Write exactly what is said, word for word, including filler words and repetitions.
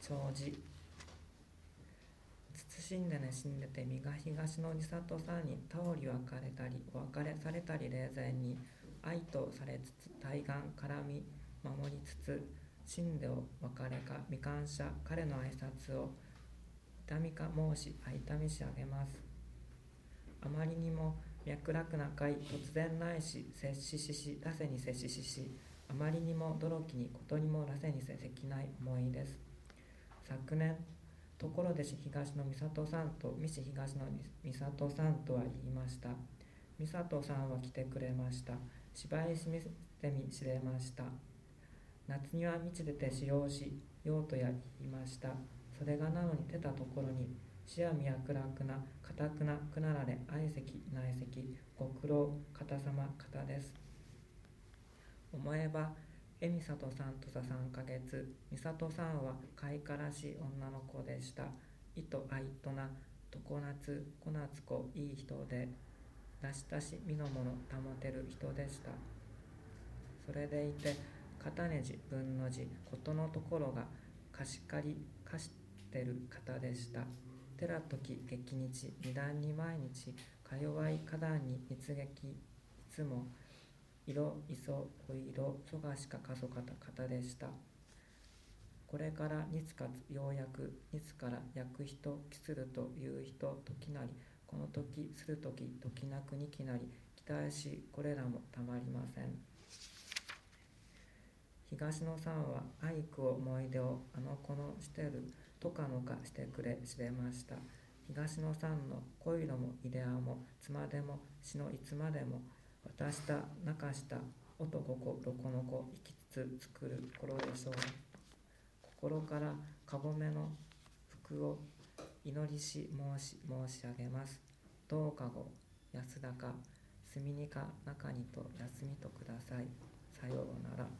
障子。謹んでね死んでて身が東の千里さんにたおり別れたりお別れされたり霊前に愛とされつつ対岸絡み守りつつ死んでお別れか未感謝彼の挨拶を痛みか申しあ痛みしあげます。あまりにも脈絡な会突然ないし接しししらせに接しししあまりにも驚きにことにもらせにせせきない思いです。昨年ところでし東の美里さんと三市東の美里さんとは言いました。美里さんは来てくれました。芝居しみてみ知れました。夏には道出て使用しようとや言いました。それがなのに出たところに視野脈絡な固くなくなられ愛席内席ご苦労方様方です。思えばえ美里さんとささんかげつ美里さんはかいからしい女の子でした。いとあいとな常夏小夏子いい人で出したし身のもの保てる人でした。それでいて片ねじ分の字ことのところが貸し借り貸してる方でした。寺時激日二段に毎日か弱い花壇に蜜劇いつも色磯お色そがしかかそかた方でした。これからにつかつようやくにつから焼く人きするという人時なりこの時する時時なくにきなり期待しこれらもたまりません。東野さんは愛く思い出をあの子のしてるとかのかしてくれ知れました。東野さんの恋のもイデアも妻でも死のいつまでも渡した泣かした男子どこの子生きつつ作る頃でしょう。心からかごめの福を祈りし申し申し上げます。どうかご安らか住みにか中にと休みとください。さようなら。